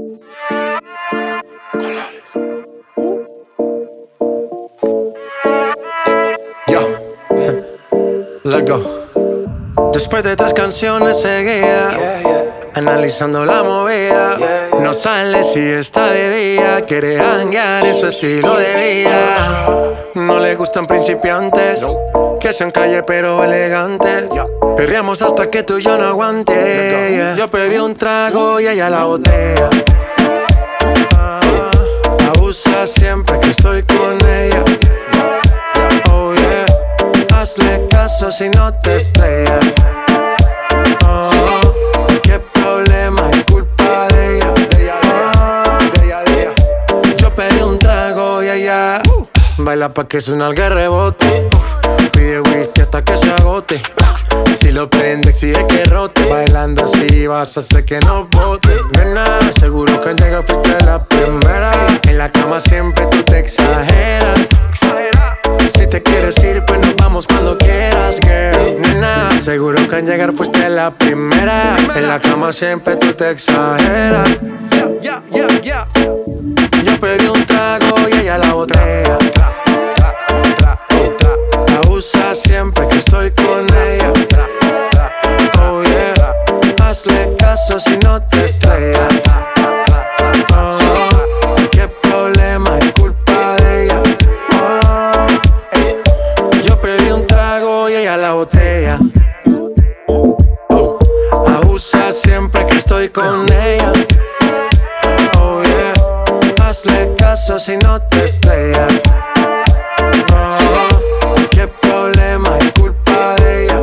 Colores. Yo. Let's go. Después de 3 canciones seguía, analizando la movida. No sale si está de día, quiere hanguear, es su estilo de vida. No le gustan principiantes, que sean calle pero elegantes. Perreamos hasta que tú y yo no aguante. Yo pedí un trago y ella la botella. Abusa siempre que estoy con ella. Oh yeah, hazle caso si no te estrellas. Cualquier problema es culpa de ella. Yo pedí un trago y ella baila pa' que suena el rebote. Pide whisky hasta que se agote. Si lo prende exige que rote. Bailando así vas a hacer que no bote. Nena, seguro que al llegar fuiste la primera. En la cama siempre tú te exageras. Si te quieres ir pues nos vamos cuando quieras, girl. Nena, seguro que al llegar fuiste la primera. En la cama siempre tú te exageras. Yo pedí un trago y ella la botella. Abusa siempre que estoy con ella. Oh yeah, hazle caso si no te estrellas. Cualquier problema es culpa de ella. Yo pedí un trago y ella la botella. Abusa siempre que estoy con ella. Oh yeah, hazle caso si no te estrellas. Cualquier problema es culpa de ella.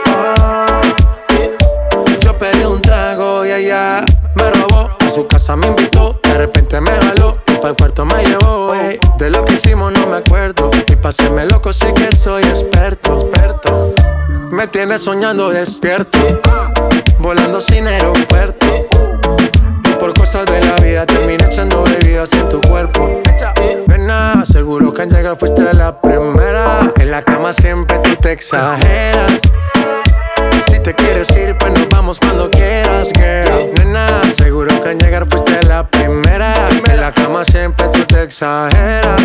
Yo pedí un trago y ella me robó. A su casa me invitó, de repente me jaló y pa'l cuarto me llevó. De lo que hicimos no me acuerdo y pa' hacerme loco sé que soy experto. Me tienes soñando despierto, volando sin aeropuerto. Y por cosas de la vida terminé echando bebidas en tu cuerpo. Nena, seguro que al llegar fuiste la primera. En la cama siempre tú te exageras. Si te quieres ir pues nos vamos cuando quieras, girl. Nena, seguro que al llegar fuiste la primera. En la cama siempre tú te exageras.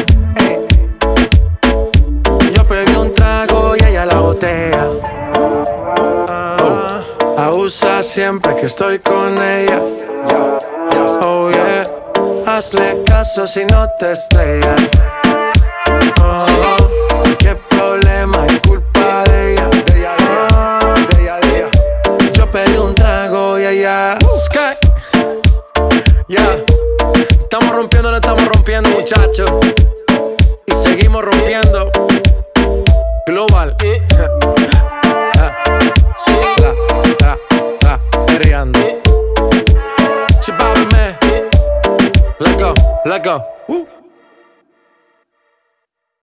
Yo pedí un trago y ella la botella. Abusa siempre que estoy con ella. Oh yeah, hazle caso si no te estrellas. Cualquier problema es culpa de ella. Yo pedí un trago y ella Sky. Yeah, estamos rompiendo, no estamos rompiendo, muchachos. Y seguimos rompiendo. Global. Perreando. Let's go, let's go.